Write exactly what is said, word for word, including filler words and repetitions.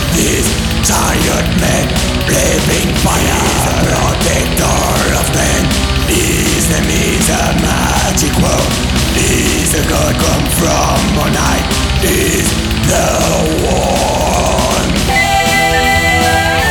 This tired man, living fire, is a protector of men. His name is a magic word. He's a god come from on high. He's the war.